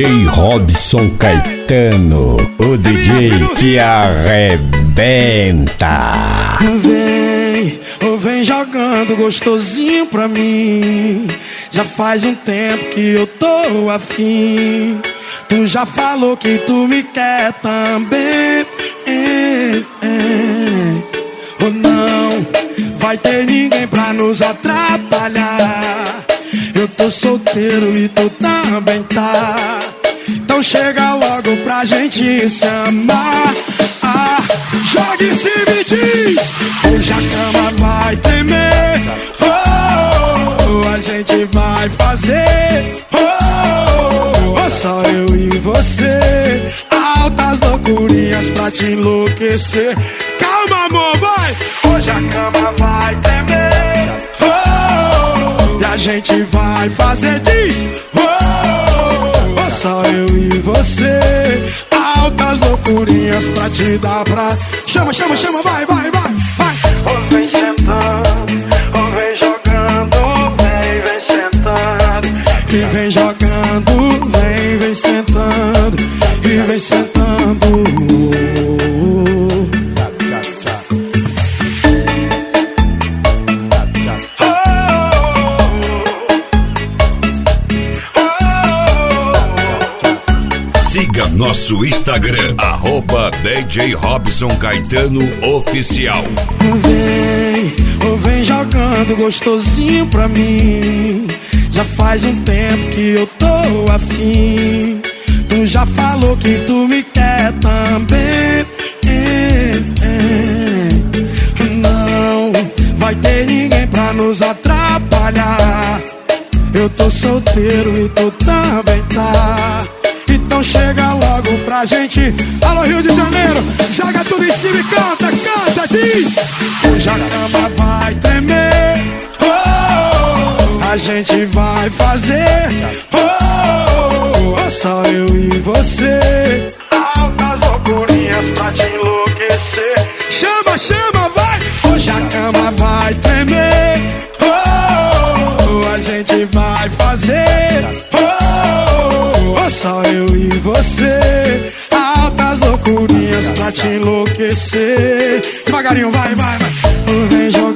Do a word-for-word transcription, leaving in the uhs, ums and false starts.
J Robson Caetano, o D J que arrebenta. Vem, ou vem jogando gostosinho pra mim. Já faz um tempo que eu tô afim. Tu já falou que tu me quer também. É, é. Ou não vai ter ninguém pra nos atrapalhar. Eu tô solteiro e tu também tá. Então chega logo pra gente se amar. Ah, joga em cima e diz: hoje a cama vai tremer. Oh, a gente vai fazer. Oh, oh, só eu e você. Altas loucurinhas pra te enlouquecer. Calma, amor, vai. Hoje a cama vai tremer. Oh, e a gente vai fazer. Diz: oh, oh, só eu e você. Altas loucurinhas pra te dar pra... Chama, chama, chama, vai, vai, vai, vai. Oh, vem sentando, oh, vem jogando, vem, vem sentando. E vem jogando, vem, vem sentando. E vem sentando. Siga nosso Instagram, arroba D J Robson Caetano Oficial. Vem, ou vem jogando gostosinho pra mim. Já faz um tempo que eu tô afim. Tu já falou que tu me quer também. É, é. Não vai ter ninguém pra nos atrapalhar. Eu tô solteiro e tu também tá. Então chega logo pra gente. Alô, Rio de Janeiro, joga tudo em cima e canta, canta, diz: hoje a cama vai tremer. Oh, a gente vai fazer. Oh, oh, só eu e você. Altas loucurinhas pra te enlouquecer. Chama, chama, vai. Hoje a cama vai tremer. Oh, a gente vai fazer. Oh, oh, só eu e você. Altas loucurinhas pra te enlouquecer. Devagarinho, vai, vai, vai. Vem jogar.